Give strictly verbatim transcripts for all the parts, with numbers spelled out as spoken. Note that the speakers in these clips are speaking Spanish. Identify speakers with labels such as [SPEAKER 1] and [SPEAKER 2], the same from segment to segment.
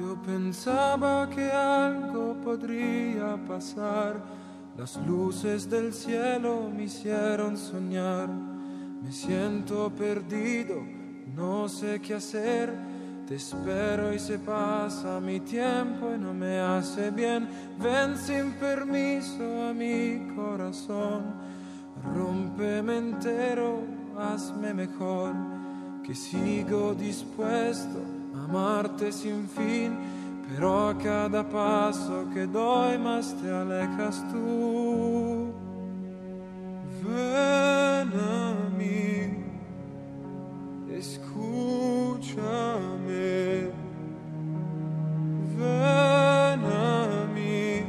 [SPEAKER 1] Yo pensaba que algo podría pasar. Las luces del cielo me hicieron soñar. Me siento perdido, no sé qué hacer. Te espero y se pasa mi tiempo y no me hace bien. Ven sin permiso a mi corazón. Rómpeme entero, hazme mejor. Que sigo dispuesto a amarte sin fin. Pero a cada paso que doy más te alejas tú. Ven a mí, escúchame. Ven a mí,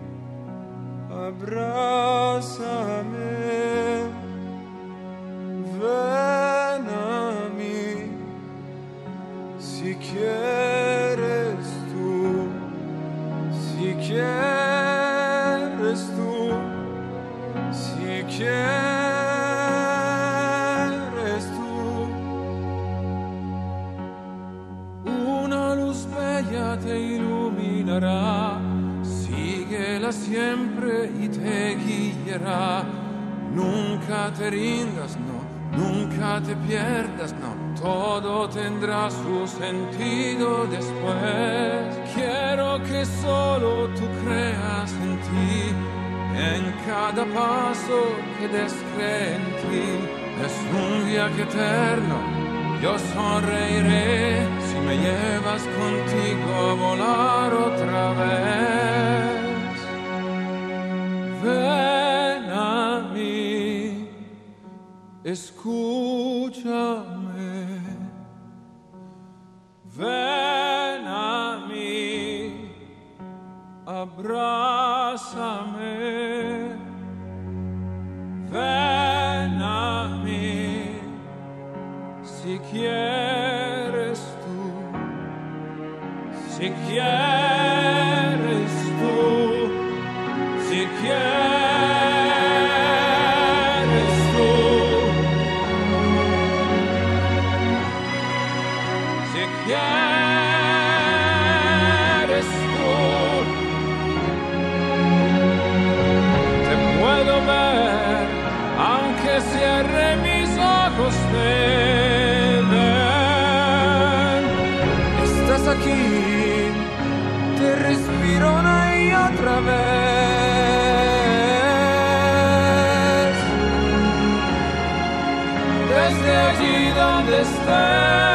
[SPEAKER 1] abrázame. Ven a mí, si quieres tú, si quieres tú, si quieres tú. Una luz bella te iluminará, síguela siempre y te guiará. Nunca te rindas, no, nunca te pierdas, no, todo tendrá su sentido después. Quiero que solo tú creas en ti, en cada paso que des cree en ti. Es un viaje eterno, yo sonreiré si me llevas contigo a volar otra vez. Ven a mí, escúchame. Ven a mí, abrázame. Ven a mí, si quieres tú, si quieres tú, si quieres tú, si quieres tú. Te puedo ver, aunque cierre mis ojos, te ven. Estás aquí, te respiro una y otra vez. Desde allí donde estés.